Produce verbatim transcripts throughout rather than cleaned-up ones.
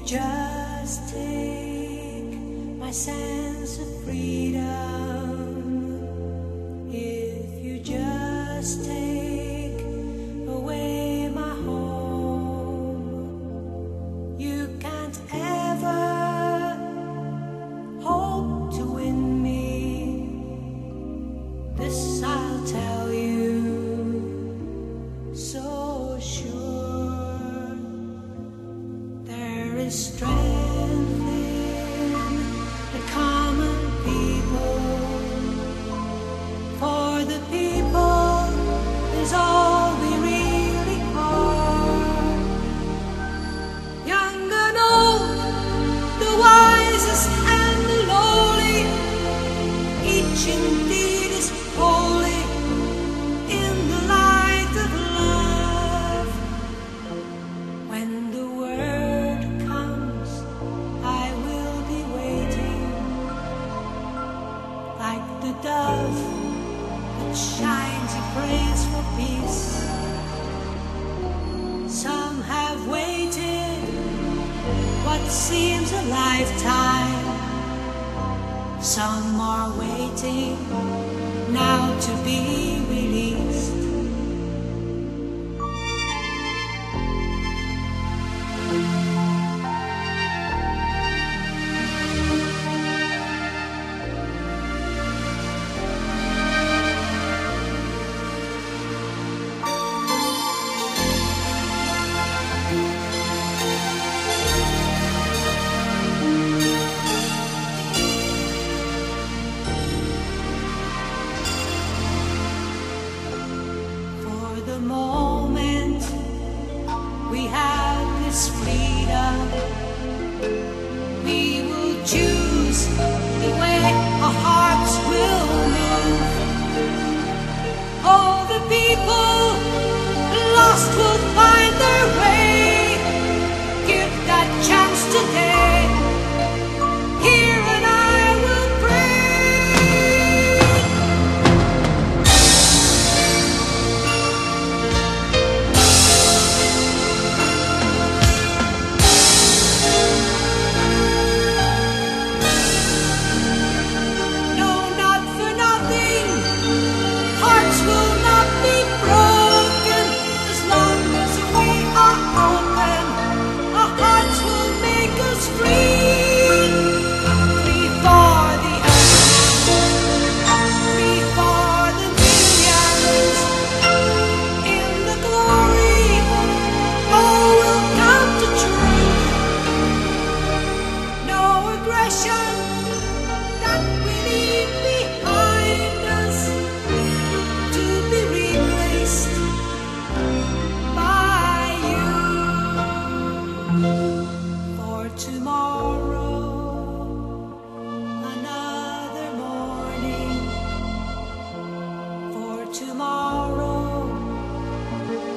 just take my sense of freedom, if you just take away my home, you can't ever hope to win me. This I'll tell you so sure. There is strength in the common people. For the people is all we really are. Young and old, the wisest and the lowly, each indeed is holy in the light of love. When the word comes, I will be waiting, like the dove that shines and prays for peace. Some have waited what seems a lifetime. Some are waiting now to be released. The moment we have this freedom, we will choose the way our hearts will move. All the people lost will find their way. Give that chance today. Here and I will tomorrow,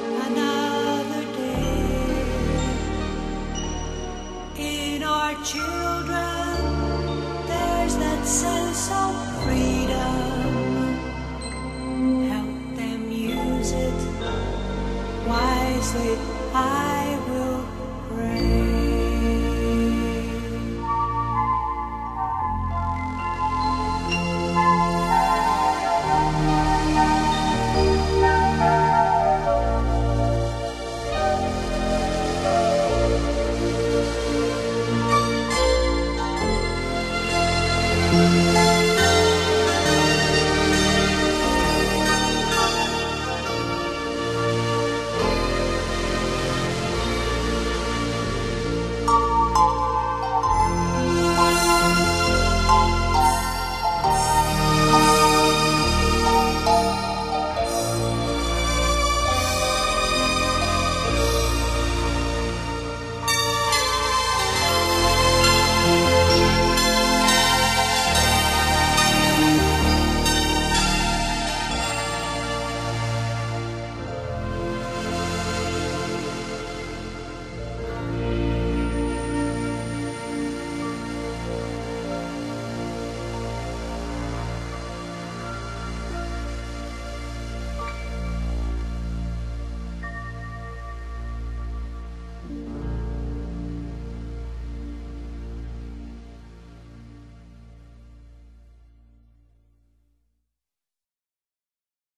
another day in our children.